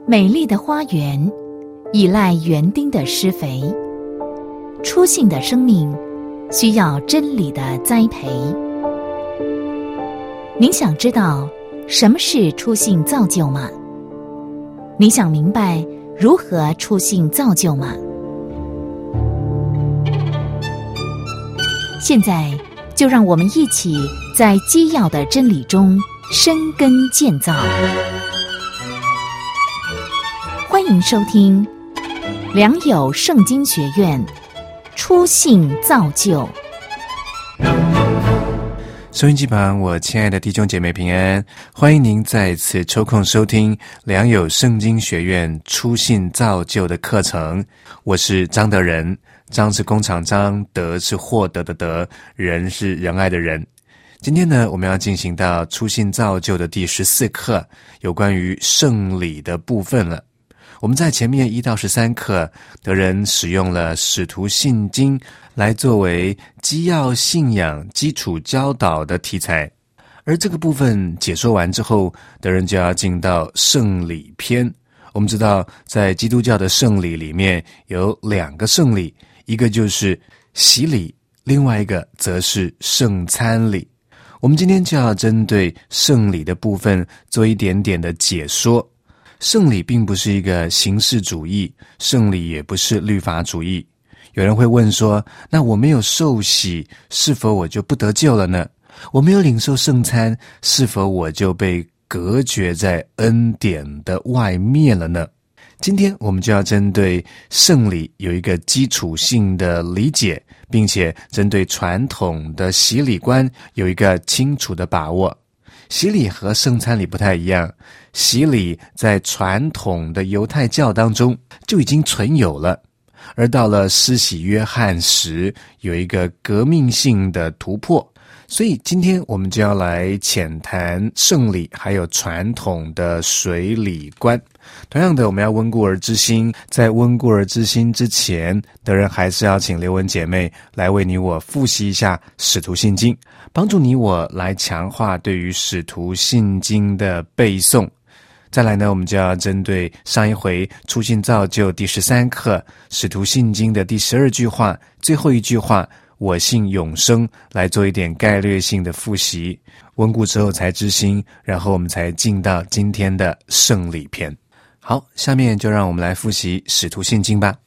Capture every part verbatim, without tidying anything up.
美丽的花园依赖园丁的施肥，初信的生命需要真理的栽培。您想知道什么是初信造就吗？你想明白如何初信造就吗？现在就让我们一起在基要的真理中生根建造。欢迎收听良友圣经学院初信造就。 收音机旁，我亲爱的弟兄姐妹平安，欢迎您再次抽空收听良友圣经学院初信造就的课程。我是张德仁，张是工厂张，德是获得的德，仁是仁爱的仁。今天呢，我们要进行到初信造就的第十四课，有关于圣礼的部分了。我们在前面一到十三课，德仁使用了使徒信经来作为基要信仰基础教导的题材，而这个部分解说完之后，德仁就要进到圣礼篇。我们知道，在基督教的圣礼里面有两个圣礼，一个就是洗礼，另外一个则是圣餐礼。我们今天就要针对圣礼的部分做一点点的解说。圣礼并不是一个形式主义，圣礼也不是律法主义。有人会问说，那我没有受洗，是否我就不得救了呢？我没有领受圣餐，是否我就被隔绝在恩典的外面了呢？今天我们就要针对圣礼有一个基础性的理解，并且针对传统的洗礼观有一个清楚的把握。洗礼和圣餐礼不太一样，洗礼在传统的犹太教当中就已经存有了，而到了施洗约翰时有一个革命性的突破。所以今天我们就要来浅谈圣礼还有传统的水礼观。同样的，我们要温故而知新，在温故而知新之前，德仁还是要请刘文姐妹来为你我复习一下使徒信经，帮助你我来强化对于使徒信经的背诵。再来呢，我们就要针对上一回初信造就第十三课使徒信经的第十二句话最后一句话我信永生来做一点概略性的复习，温故之后才知新，然后我们才进到今天的圣礼篇。好，下面就让我们来复习使徒信经吧。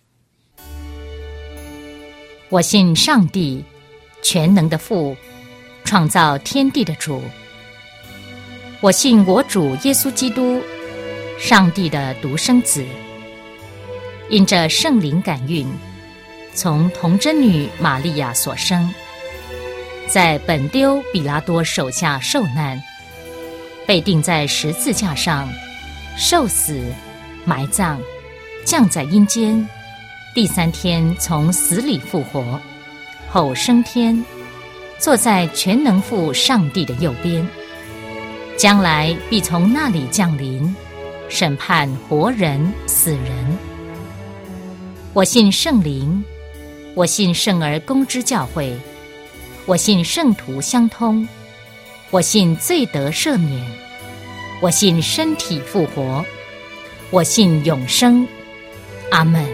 我信上帝，全能的父，创造天地的主。我信我主耶稣基督，上帝的独生子，因着圣灵感孕，从童贞女玛利亚所生，在本丢比拉多手下受难，被钉在十字架上，受死，埋葬，降在阴间，第三天从死里复活，后升天，坐在全能父上帝的右边，将来必从那里降临，审判活人死人。我信圣灵，我信圣而公之教会，我信圣徒相通，我信罪得赦免，我信身体复活，我信永生。阿们。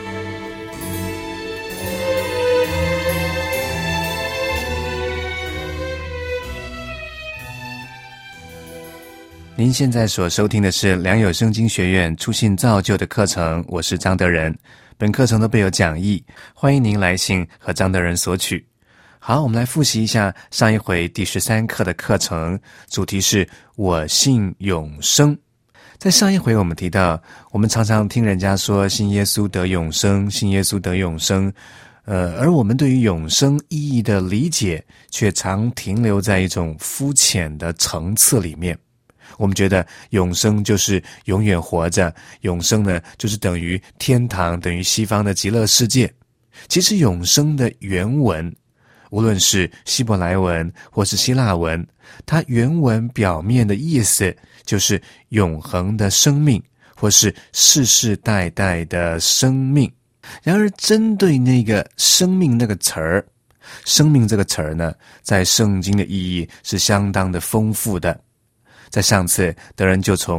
您现在所收听的是良友圣经学院初信造就的课程，我是张德仁。本课程都备有讲义，欢迎您来信和张德仁索取。好，我们来复习一下上一回第十三课的课程，主题是我信永生。在上一回我们提到，我们常常听人家说信耶稣得永生，信耶稣得永生，呃，而我们对于永生意义的理解却常停留在一种肤浅的层次里面。我们觉得永生就是永远活着，永生呢就是等于天堂，等于西方的极乐世界。其实永生的原文，无论是希伯来文或是希腊文，它原文表面的意思就是永恒的生命，或是世世代代的生命。然而针对那个生命那个词儿，生命这个词儿呢，在圣经的意义是相当的丰富的。在上次德仁就从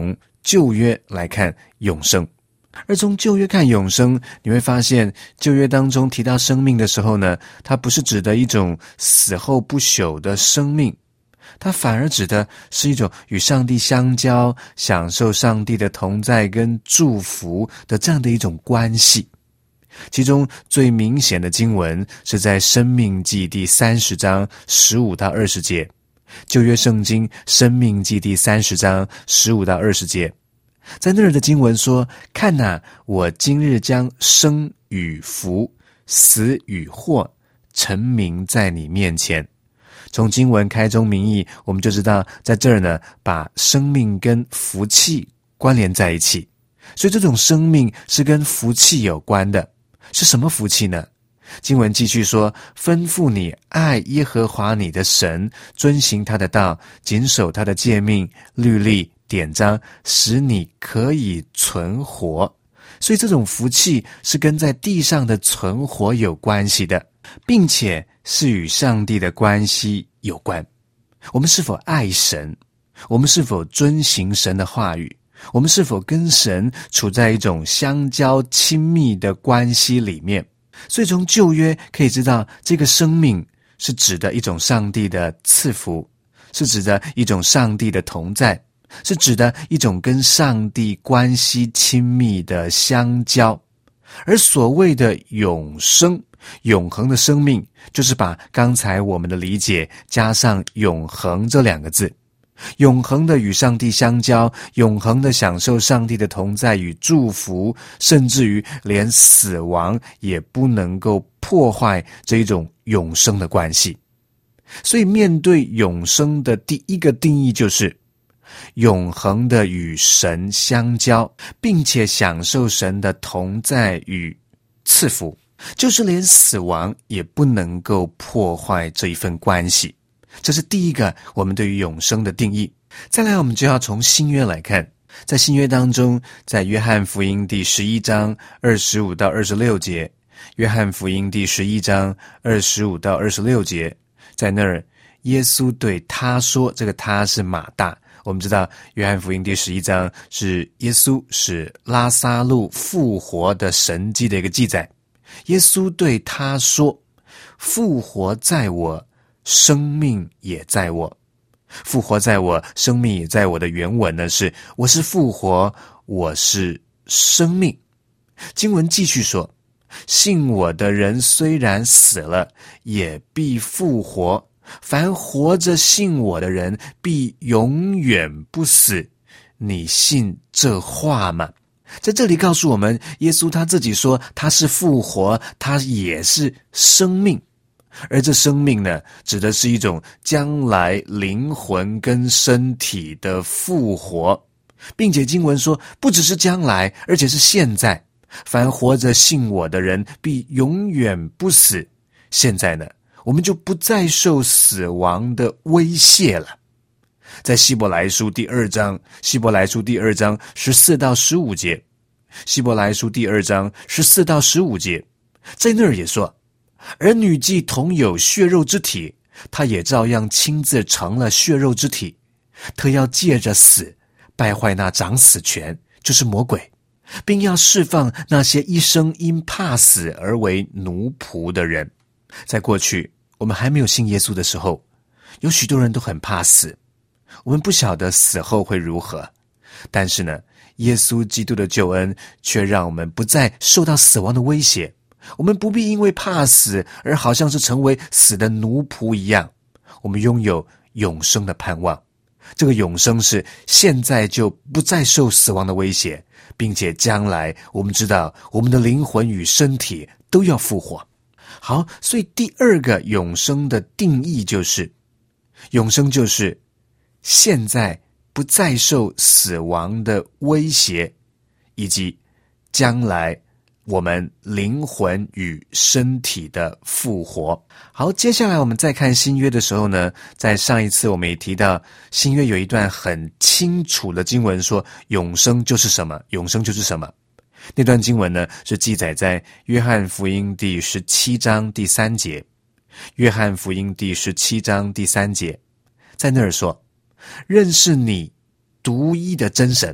旧约来看永生。而从旧约看永生，你会发现旧约当中提到生命的时候呢，它不是指的一种死后不朽的生命，它反而指的是一种与上帝相交，享受上帝的同在跟祝福的这样的一种关系。其中最明显的经文是在申命记第三十章十五到二十节，旧约圣经申命记第三十章十五到二十节，在那儿的经文说，看哪，我今日将生与福，死与祸陈明在你面前。从经文开宗明义，我们就知道在这儿呢，把生命跟福气关联在一起。所以这种生命是跟福气有关的。是什么福气呢？经文继续说，吩咐你爱耶和华你的神，遵行他的道，谨守他的诫命、律例、典章，使你可以存活。所以这种福气是跟在地上的存活有关系的，并且是与上帝的关系有关。我们是否爱神？我们是否遵行神的话语？我们是否跟神处在一种相交亲密的关系里面？所以从旧约可以知道，这个生命是指的一种上帝的赐福，是指的一种上帝的同在，是指的一种跟上帝关系亲密的相交。而所谓的永生，永恒的生命，就是把刚才我们的理解加上永恒这两个字，永恒的与上帝相交，永恒的享受上帝的同在与祝福，甚至于连死亡也不能够破坏这一种永生的关系。所以面对永生的第一个定义就是永恒的与神相交，并且享受神的同在与赐福，就是连死亡也不能够破坏这一份关系。这是第一个我们对于永生的定义。再来，我们就要从新约来看，在新约当中，在约翰福音第十一章二十五到二十六节，约翰福音第十一章二十五到二十六节，在那儿耶稣对他说，这个他是马大。我们知道约翰福音第十一章是耶稣使拉撒路复活的神迹的一个记载。耶稣对他说，复活在我，生命也在我。复活在我，生命也在我的原文呢是，我是复活，我是生命。经文继续说，信我的人虽然死了，也必复活，凡活着信我的人必永远不死。你信这话吗？在这里告诉我们，耶稣他自己说他是复活，他也是生命。而这生命呢，指的是一种将来灵魂跟身体的复活，并且经文说不只是将来，而且是现在。凡活着信我的人必永远不死。现在呢，我们就不再受死亡的威胁了。在希伯来书第二章，希伯来书第二章十四到十五节，希伯来书第二章十四到十五节，在那儿也说，儿女既同有血肉之体，他也照样亲自成了血肉之体。他要借着死败坏那掌死权，就是魔鬼，并要释放那些一生因怕死而为奴仆的人。在过去我们还没有信耶稣的时候，有许多人都很怕死，我们不晓得死后会如何。但是呢，耶稣基督的救恩却让我们不再受到死亡的威胁，我们不必因为怕死而好像是成为死的奴仆一样，我们拥有永生的盼望。这个永生是现在就不再受死亡的威胁，并且将来我们知道我们的灵魂与身体都要复活。好，所以第二个永生的定义就是，永生就是现在不再受死亡的威胁，以及将来我们灵魂与身体的复活。好，接下来我们再看新约的时候呢，在上一次我们也提到，新约有一段很清楚的经文说，永生就是什么，永生就是什么。那段经文呢，是记载在约翰福音第十七章第三节。约翰福音第十七章第三节，在那儿说，认识你独一的真神，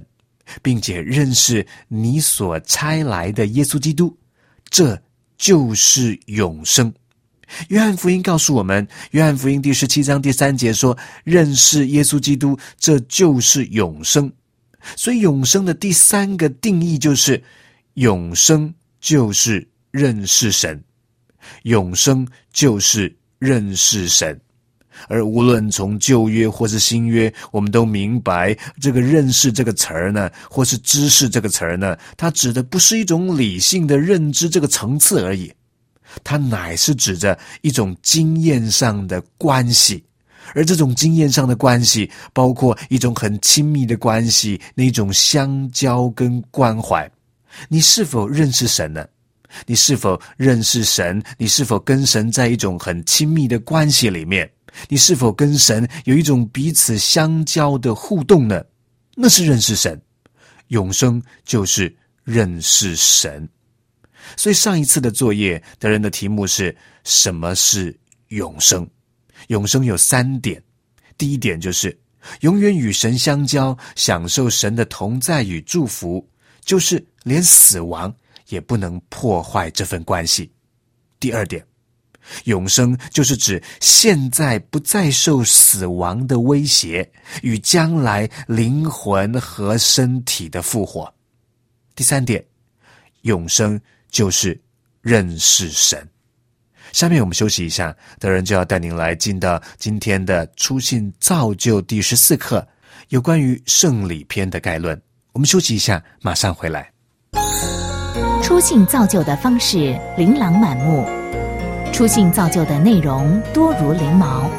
并且认识你所差来的耶稣基督，这就是永生。约翰福音告诉我们，约翰福音第十七章第三节说，认识耶稣基督，这就是永生。所以永生的第三个定义就是，永生就是认识神，永生就是认识神。而无论从旧约或是新约，我们都明白这个认识这个词儿呢，或是知识这个词儿呢，它指的不是一种理性的认知这个层次而已，它乃是指着一种经验上的关系。而这种经验上的关系包括一种很亲密的关系，那种相交跟关怀。你是否认识神呢？你是否认识神？你是否跟神在一种很亲密的关系里面？你是否跟神有一种彼此相交的互动呢？那是认识神。永生就是认识神。所以上一次的作业的人的题目是，什么是永生？永生有三点。第一点就是永远与神相交，享受神的同在与祝福，就是连死亡也不能破坏这份关系。第二点，永生就是指现在不再受死亡的威胁，与将来灵魂和身体的复活。第三点，永生就是认识神。下面我们休息一下，德仁就要带您来进到今天的初信造就第十四课，有关于圣礼篇的概论。我们休息一下，马上回来。 初信造就的方式琳琅满目，初信造就的内容多如翎毛。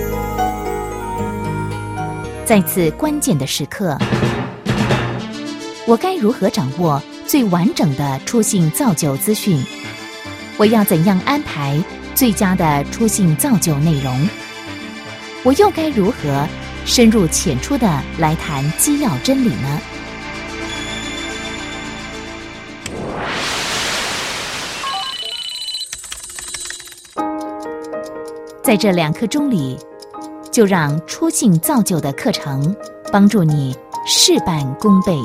在此关键的时刻，我该如何掌握最完整的初信造就资讯？我要怎样安排最佳的初信造就内容？我又该如何深入浅出地来谈基要真理呢？在这两刻钟里，就让初信造就的课程帮助你事半功倍。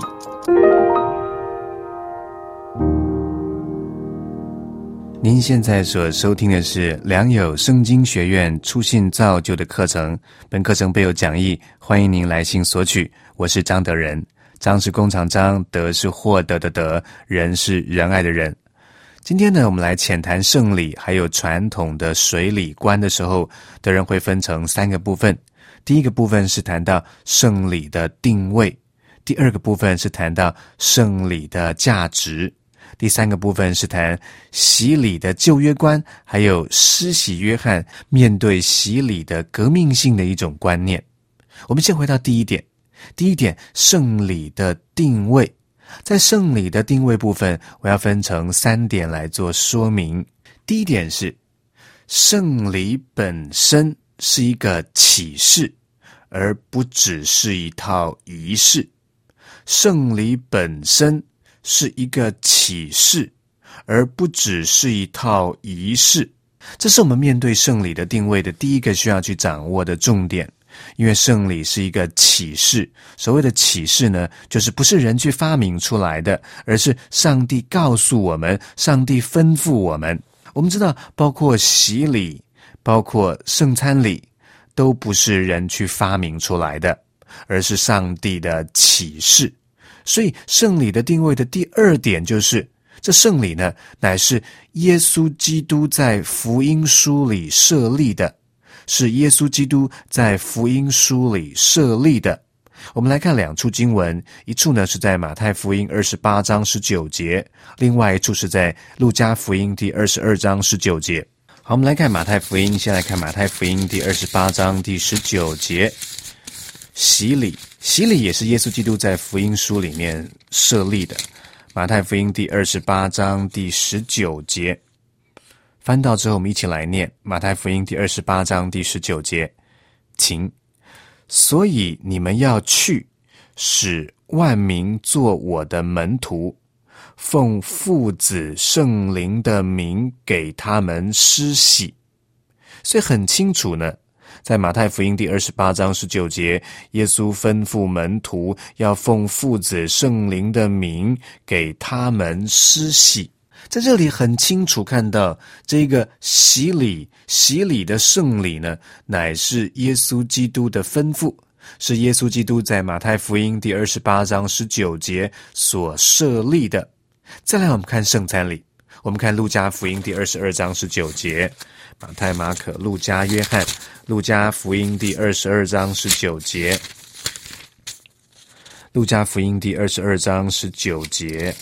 您现在所收听的是良友圣经学院初信造就的课程，本课程备有讲义，欢迎您来信索取。我是张德仁，张是工厂张，德是获得的德，仁是仁爱的仁。今天呢，我们来浅谈圣礼还有传统的水礼观的时候，德仁会分成三个部分。第一个部分是谈到圣礼的定位，第二个部分是谈到圣礼的价值，第三个部分是谈洗礼的旧约观，还有施洗约翰面对洗礼的革命性的一种观念。我们先回到第一点，第一点，圣礼的定位。在圣礼的定位部分，我要分成三点来做说明。第一点是，圣礼本身是一个启示，而不只是一套仪式。圣礼本身是一个启示，而不只是一套仪式。这是我们面对圣礼的定位的第一个需要去掌握的重点。因为圣礼是一个启示，所谓的启示呢，就是不是人去发明出来的，而是上帝告诉我们，上帝吩咐我们。我们知道，包括洗礼，包括圣餐礼，都不是人去发明出来的，而是上帝的启示。所以圣礼的定位的第二点就是，这圣礼呢，乃是耶稣基督在福音书里设立的，是耶稣基督在福音书里设立的。我们来看两处经文，一处呢是在马太福音二十八章十九节，另外一处是在路加福音第二十二章十九节。好，我们来看马太福音，先来看马太福音第二十八章第十九节。洗礼，洗礼也是耶稣基督在福音书里面设立的。马太福音第二十八章第十九节。翻到之后，我们一起来念马太福音第二十八章第十九节，请。所以你们要去，使万民做我的门徒，奉父子圣灵的名给他们施洗。所以很清楚呢， 在马太福音第二十八章十九节，耶稣吩咐门徒要奉父子圣灵的名给他们施洗。在这里很清楚看到，这个洗礼洗礼的圣礼呢，乃是耶稣基督的吩咐，是耶稣基督在马太福音第二十八章十九节所设立的。再来我们看圣餐礼，我们看路加福音第二十二章十九节，马太、马可、路加、约翰，路加福音第二十二章十九节，路加福音第二十二章十九节，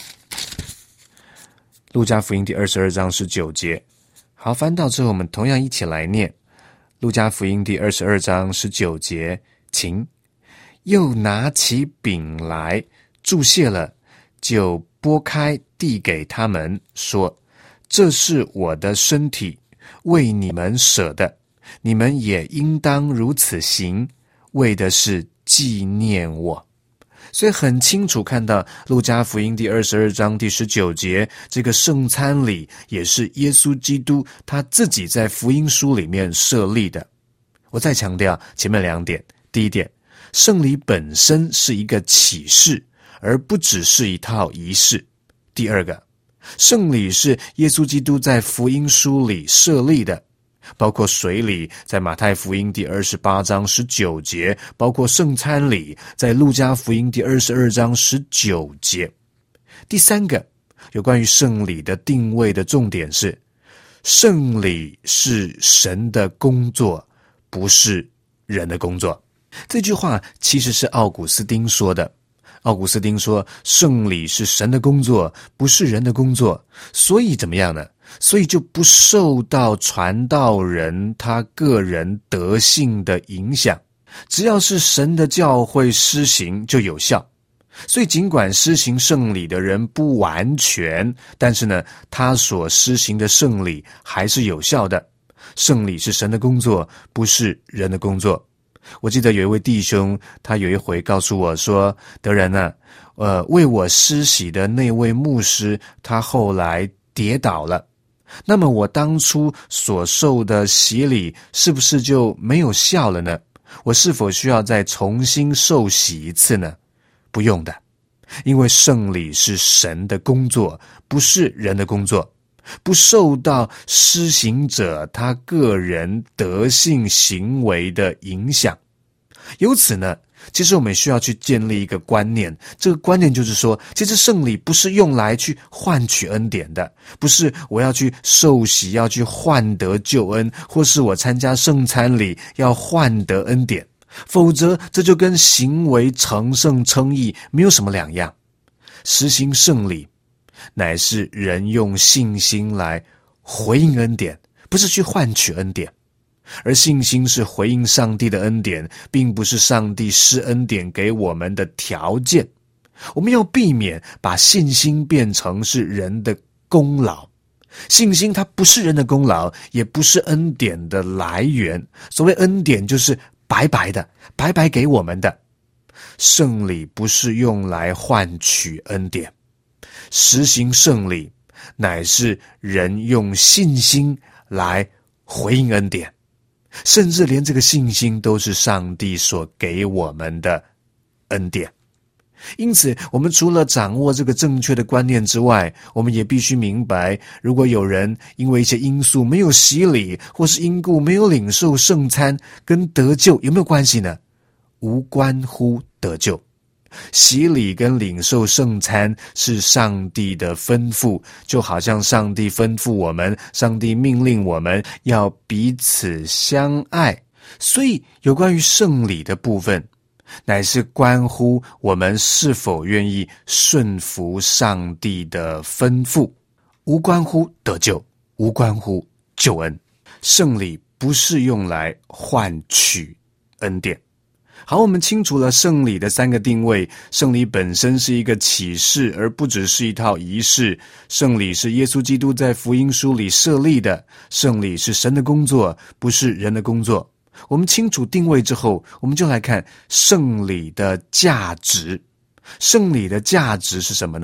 路加福音第二十二章十九节。好，翻到之后我们同样一起来念路加福音第二十二章十九节，请。又拿起饼来，祝谢了，就拨开递给他们，说：这是我的身体，为你们舍的，你们也应当如此行，为的是纪念我。所以很清楚看到路加福音第二十二章第十九节，这个圣餐礼也是耶稣基督他自己在福音书里面设立的。我再强调前面两点，第一点，圣礼本身是一个启示，而不只是一套仪式。第二个，圣礼是耶稣基督在福音书里设立的，包括水礼在马太福音第二十八章十九节，包括圣餐礼在路加福音第二十二章十九节。第三个，有关于圣礼的定位的重点是，圣礼是神的工作，不是人的工作。这句话其实是奥古斯丁说的。奥古斯丁说，圣礼是神的工作，不是人的工作，所以怎么样呢？所以就不受到传道人他个人德性的影响，只要是神的教会施行就有效。所以尽管施行圣礼的人不完全，但是呢，他所施行的圣礼还是有效的。圣礼是神的工作，不是人的工作。我记得有一位弟兄，他有一回告诉我说，德仁啊，呃，为我施洗的那位牧师，他后来跌倒了。那么我当初所受的洗礼是不是就没有效了呢？我是否需要再重新受洗一次呢？不用的，因为圣礼是神的工作，不是人的工作，不受到施行者他个人德性行为的影响。由此呢，其实我们需要去建立一个观念，这个观念就是说，其实圣礼不是用来去换取恩典的，不是我要去受洗要去换得救恩，或是我参加圣餐礼要换得恩典，否则这就跟行为成圣称义没有什么两样。实行圣礼乃是人用信心来回应恩典，不是去换取恩典。而信心是回应上帝的恩典，并不是上帝施恩典给我们的条件。我们要避免把信心变成是人的功劳。信心它不是人的功劳，也不是恩典的来源。所谓恩典就是白白的，白白给我们的。圣礼不是用来换取恩典，实行圣礼乃是人用信心来回应恩典，甚至连这个信心都是上帝所给我们的恩典。因此，我们除了掌握这个正确的观念之外，我们也必须明白，如果有人因为一些因素没有洗礼，或是因故没有领受圣餐，跟得救有没有关系呢？无关乎得救。洗礼跟领受圣餐是上帝的吩咐，就好像上帝吩咐我们，上帝命令我们要彼此相爱。所以有关于圣礼的部分，乃是关乎我们是否愿意顺服上帝的吩咐，无关乎得救，无关乎救恩。圣礼不是用来换取恩典。好，我们清楚了圣礼的三个定位。圣礼本身是一个启示，而不只是一套仪式。圣礼是耶稣基督在福音书里设立的。圣礼是神的工作，不是人的工作。我们清楚定位之后，我们就来看圣礼的价值。圣礼的价值是什么呢？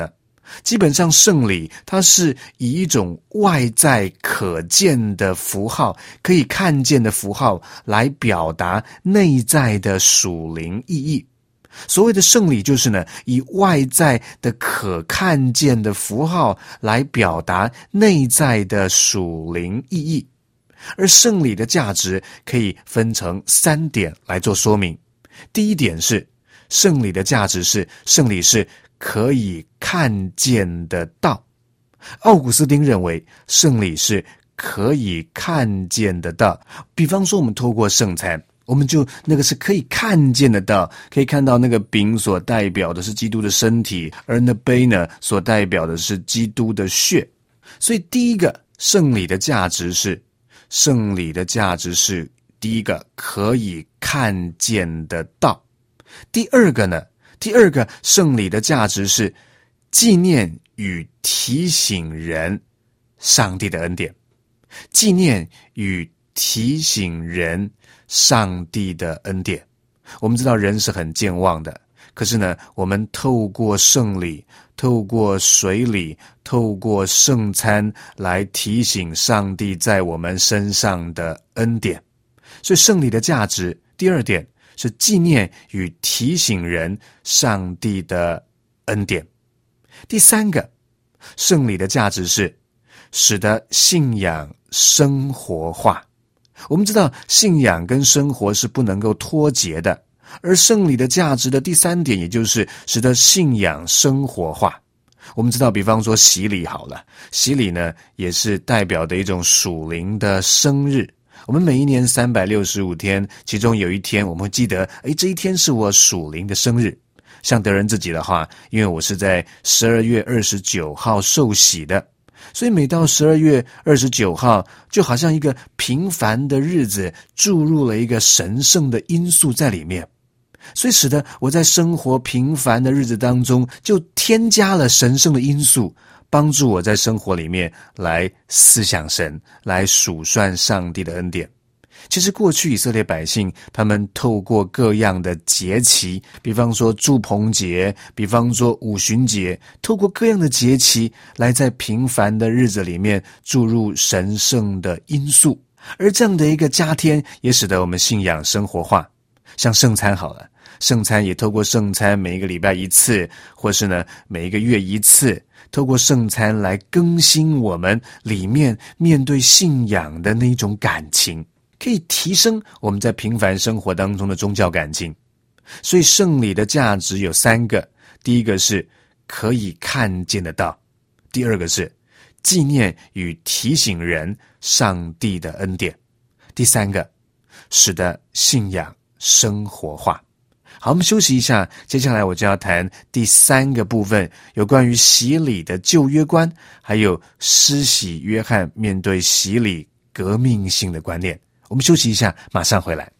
基本上圣礼它是以一种外在可见的符号，可以看见的符号来表达内在的属灵意义。所谓的圣礼就是呢，以外在的可看见的符号来表达内在的属灵意义。而圣礼的价值可以分成三点来做说明。第一点是，圣礼的价值是，圣礼是可以看见的道。奥古斯丁认为圣礼是可以看见的道。比方说我们透过圣餐，我们就那个是可以看见的道，可以看到那个饼所代表的是基督的身体，而那杯呢所代表的是基督的血。所以第一个，圣礼的价值是圣礼的价值是第一个可以看见的道。第二个呢，第二个圣礼的价值是纪念与提醒人上帝的恩典。纪念与提醒人上帝的恩典。我们知道人是很健忘的，可是呢，我们透过圣礼，透过水礼，透过圣餐来提醒上帝在我们身上的恩典。所以圣礼的价值，第二点是纪念与提醒人上帝的恩典。第三个，圣礼的价值是使得信仰生活化。我们知道信仰跟生活是不能够脱节的，而圣礼的价值的第三点，也就是使得信仰生活化。我们知道比方说洗礼好了，洗礼呢也是代表的一种属灵的生日。我们每一年三百六十五天，其中有一天我们会记得，诶，这一天是我属灵的生日。像德仁自己的话，因为我是在十二月二十九号受洗的，所以每到十二月二十九号，就好像一个平凡的日子注入了一个神圣的因素在里面，所以使得我在生活平凡的日子当中就添加了神圣的因素，帮助我在生活里面来思想神，来数算上帝的恩典。其实过去以色列百姓他们透过各样的节期，比方说住棚节，比方说五旬节，透过各样的节期来在平凡的日子里面注入神圣的因素，而这样的一个加添也使得我们信仰生活化。像圣餐好了，圣餐也透过圣餐每一个礼拜一次，或是呢每一个月一次，透过圣餐来更新我们里面面对信仰的那种感情，可以提升我们在平凡生活当中的宗教感情。所以圣礼的价值有三个，第一个是可以看见得到，第二个是纪念与提醒人上帝的恩典，第三个使得信仰生活化。好，我们休息一下，接下来我就要谈第三个部分，有关于洗礼的旧约观，还有施洗约翰面对洗礼革命性的观念。我们休息一下，马上回来。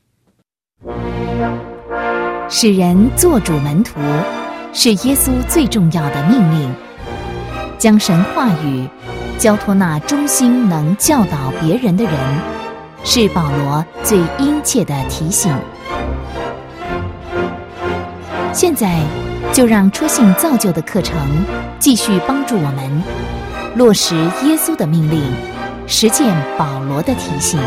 使人做主门徒，是耶稣最重要的命令。将神话语交托那忠心能教导别人的人，是保罗最殷切的提醒。现在就让初信造就的课程继续帮助我们落实耶稣的命令，实践保罗的提醒。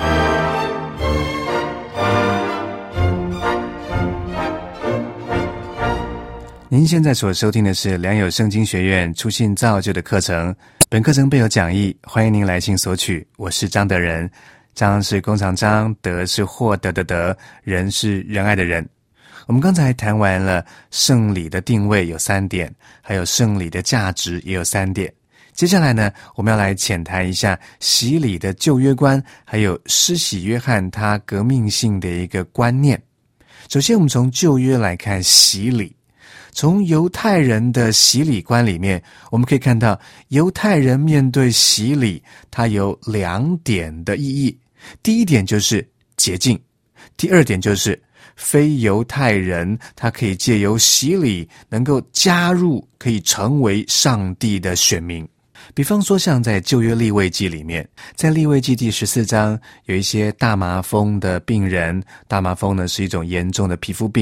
您现在所收听的是良友圣经学院初信造就的课程，本课程备有讲义，欢迎您来信索取。我是张德仁，张是弓长张，德是获得的德，仁是仁爱的仁。我们刚才谈完了圣礼的定位有三点，还有圣礼的价值也有三点。接下来呢，我们要来浅谈一下洗礼的旧约观，还有施洗约翰他革命性的一个观念。首先我们从旧约来看洗礼。从犹太人的洗礼观里面，我们可以看到犹太人面对洗礼，它有两点的意义。第一点就是洁净，第二点就是非犹太人他可以借由洗礼能够加入，可以成为上帝的选民。比方说像在旧约利未记里面，在利未记第十四章有一些大麻风的病人，大麻风呢是一种严重的皮肤病，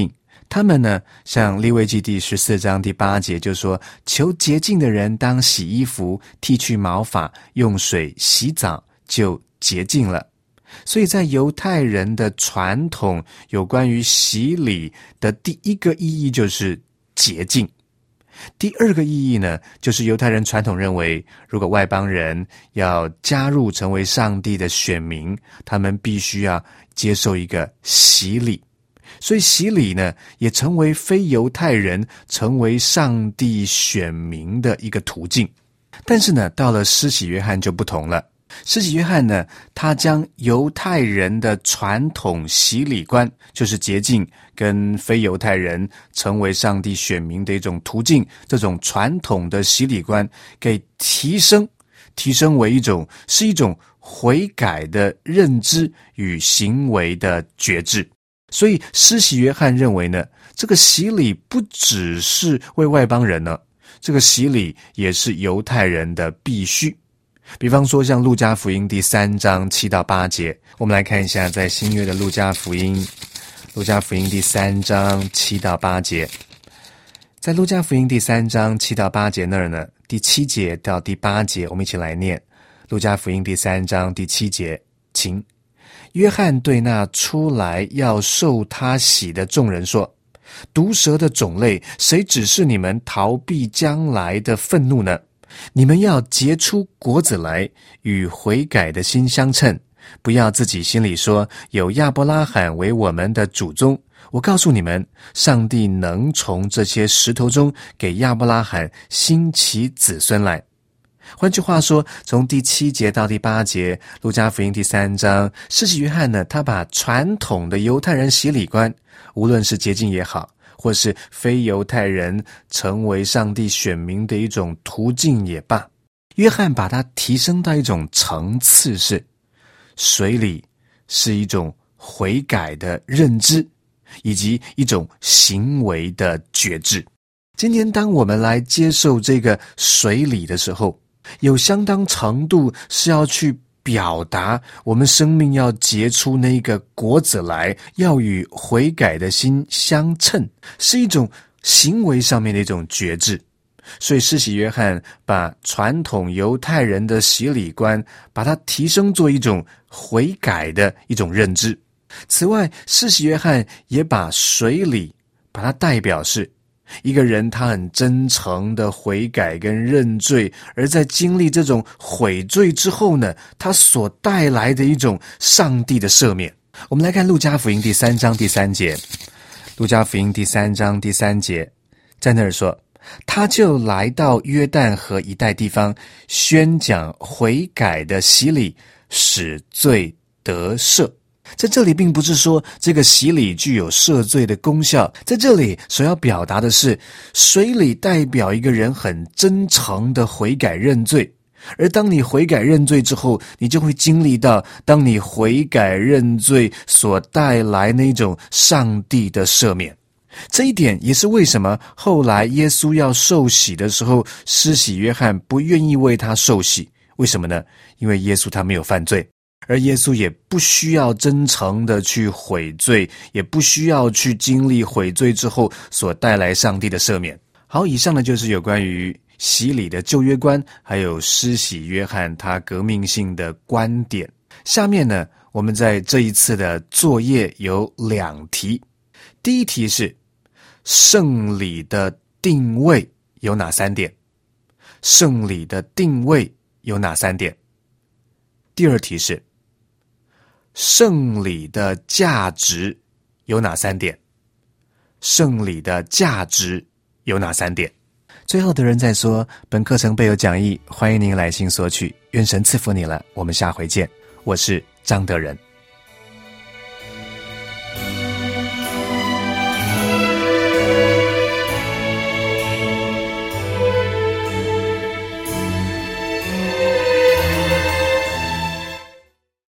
他们呢，像利未记第十四章第八节就说，求洁净的人当洗衣服，剃去毛发，用水洗澡，就洁净了。所以在犹太人的传统有关于洗礼的第一个意义就是洁净。第二个意义呢，就是犹太人传统认为，如果外邦人要加入成为上帝的选民，他们必须要接受一个洗礼。所以洗礼呢，也成为非犹太人成为上帝选民的一个途径。但是呢，到了施洗约翰就不同了。施洗约翰呢，他将犹太人的传统洗礼观，就是洁净跟非犹太人成为上帝选民的一种途径，这种传统的洗礼观给提升提升为一种是一种悔改的认知与行为的觉知。所以施洗约翰认为呢，这个洗礼不只是为外邦人呢，这个洗礼也是犹太人的必须。比方说像路加福音第三章七到八节，我们来看一下在新约的路加福音，路加福音第三章七到八节。在路加福音第三章七到八节那儿呢，第七节到第八节，我们一起来念。路加福音第三章第七节，请。约翰对那出来要受他洗的众人说，毒蛇的种类，谁指示你们逃避将来的愤怒呢？你们要结出果子来，与悔改的心相称，不要自己心里说，有亚伯拉罕为我们的祖宗。我告诉你们，上帝能从这些石头中给亚伯拉罕兴起子孙来。换句话说，从第七节到第八节，路加福音第三章，施洗约翰呢，他把传统的犹太人洗礼观，无论是洁净也好，或是非犹太人成为上帝选民的一种途径也罢，约翰把它提升到一种层次，是水礼是一种悔改的认知，以及一种行为的觉知。今天当我们来接受这个水礼的时候，有相当程度是要去表达我们生命要结出那个果子来，要与悔改的心相称，是一种行为上面的一种觉知。所以施洗约翰把传统犹太人的洗礼观，把它提升做一种悔改的一种认知。此外，施洗约翰也把水礼把它代表是一个人他很真诚的悔改跟认罪，而在经历这种悔罪之后呢，他所带来的一种上帝的赦免。我们来看路加福音第三章第三节，路加福音第三章第三节，在那儿说，他就来到约旦河一带地方，宣讲悔改的洗礼，使罪得赦。在这里并不是说这个洗礼具有赦罪的功效，在这里所要表达的是，水礼代表一个人很真诚的悔改认罪，而当你悔改认罪之后，你就会经历到当你悔改认罪所带来那种上帝的赦免。这一点也是为什么后来耶稣要受洗的时候，施洗约翰不愿意为他受洗。为什么呢？因为耶稣他没有犯罪，而耶稣也不需要真诚的去悔罪，也不需要去经历悔罪之后所带来上帝的赦免。好，以上呢就是有关于洗礼的旧约观，还有施洗约翰他革命性的观点。下面呢，我们在这一次的作业有两题。第一题是圣礼的定位有哪三点？圣礼的定位有哪三点？第二题是圣礼的价值有哪三点？圣礼的价值有哪三点？最后的人在说，本课程备有讲义，欢迎您来信索取。愿神赐福你了，我们下回见。我是张德仁。